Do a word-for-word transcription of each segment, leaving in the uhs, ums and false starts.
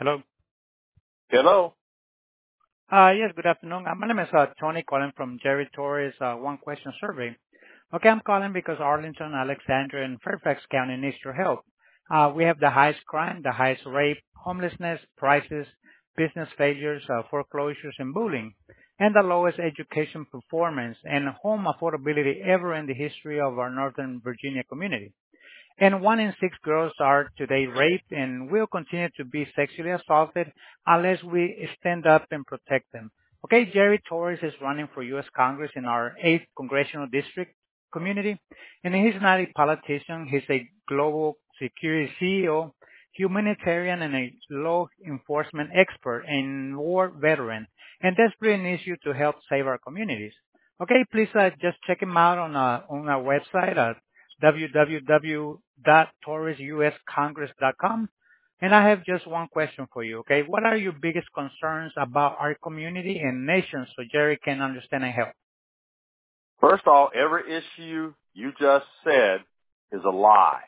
Hello. Hello. Uh Yes, good afternoon. Uh, My name is uh Tony calling from Jerry Torres uh One Question Survey. Okay, I'm calling because Arlington, Alexandria, and Fairfax County needs your help. Uh We have the highest crime, the highest rape, homelessness, prices, business failures, uh foreclosures, and bullying, and the lowest education performance and home affordability ever in the history of our Northern Virginia community. And one in six girls are today raped and will continue to be sexually assaulted unless we stand up and protect them. Okay, Jerry Torres is running for U S. Congress in our eighth congressional district community, and he's not a politician. He's a global security C E O, humanitarian, and a law enforcement expert and war veteran, and desperately needs you to help save our communities. Okay, please uh, just check him out on uh, on our website at w w w dot torres u s congress dot com. And I have just one question for you, okay? What are your biggest concerns about our community and nation so Jerry can understand and help? First of all, every issue you just said is a lie.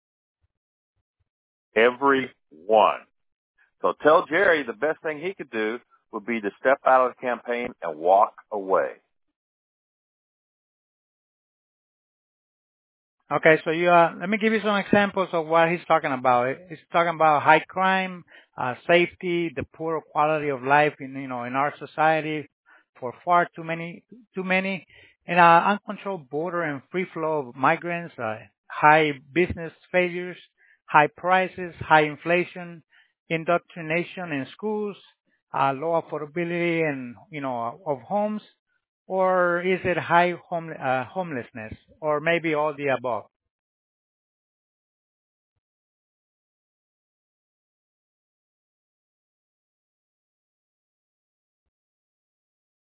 Every one. So tell Jerry the best thing he could do would be to step out of the campaign and walk away. Okay, so you, uh, let me give you some examples of what he's talking about. He's talking about high crime, uh, safety, the poor quality of life in, you know, in our society for far too many, too many, and uh, uncontrolled border and free flow of migrants, uh, high business failures, high prices, high inflation, indoctrination in schools, uh, low affordability and, you know, of homes, or is it high home, uh, homelessness, or maybe all the above?